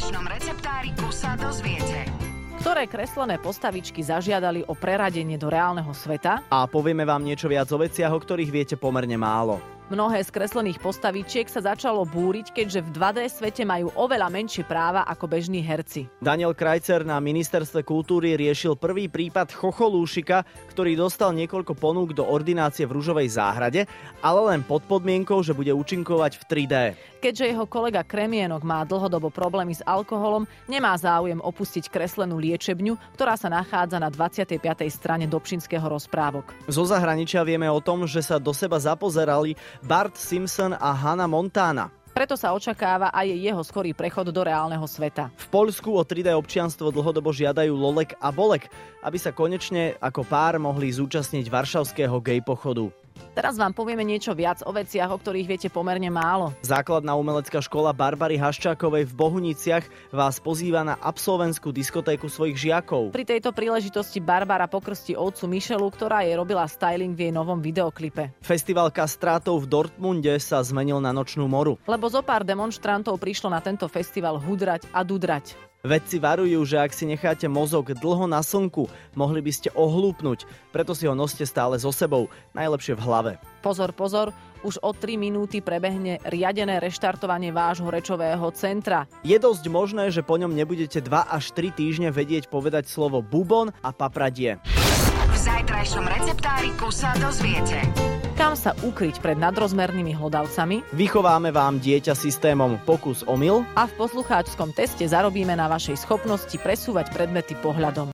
zajtrajšnom receptáriku sa dozviete. Ktoré kreslené postavičky zažiadali o preradenie do reálneho sveta? A povieme vám niečo viac o veciach, o ktorých viete pomerne málo. Mnohé z kreslených postavičiek sa začalo búriť, keďže v 2D svete majú oveľa menšie práva ako bežní herci. Daniel Krajcer na ministerstve kultúry riešil prvý prípad chocholúšika, ktorý dostal niekoľko ponúk do ordinácie v Ružovej záhrade, ale len pod podmienkou, že bude účinkovať v 3D. Keďže jeho kolega Kremienok má dlhodobo problémy s alkoholom, nemá záujem opustiť kreslenú liečebňu, ktorá sa nachádza na 25. strane Dobšinského rozprávok. Zo zahraničia vieme o tom, že sa do seba zapozerali Bart Simpson a Hannah Montana. Preto sa očakáva aj jeho skorý prechod do reálneho sveta. V Poľsku o 3D občianstvo dlhodobo žiadajú Lolek a Bolek, aby sa konečne ako pár mohli zúčastniť varšavského gay pochodu. Teraz vám povieme niečo viac o veciach, o ktorých viete pomerne málo. Základná umelecká škola Barbary Haščákovej v Bohuniciach vás pozýva na absolventskú diskotéku svojich žiakov. Pri tejto príležitosti Barbara pokrstí ovcu Michelu, ktorá jej robila styling v jej novom videoklipe. Festival kastrátov v Dortmunde sa zmenil na nočnú moru. Lebo zo pár demonštrantov prišlo na tento festival hudrať a dudrať. Vedci varujú, že ak si necháte mozog dlho na slnku, mohli by ste ohlúpnuť, preto si ho noste stále so sebou, najlepšie v hlave. Pozor, pozor, už o 3 minúty prebehne riadené reštartovanie vášho rečového centra. Je dosť možné, že po ňom nebudete 2 až 3 týždne vedieť povedať slovo bubon a papradie. V zajtrajšom receptáriku sa dozviete. Kam sa ukryť pred nadrozmernými hlodavcami? Vychováme vám dieťa systémom pokus omyl A v poslucháčskom teste zarobíme na vašej schopnosti presúvať predmety pohľadom.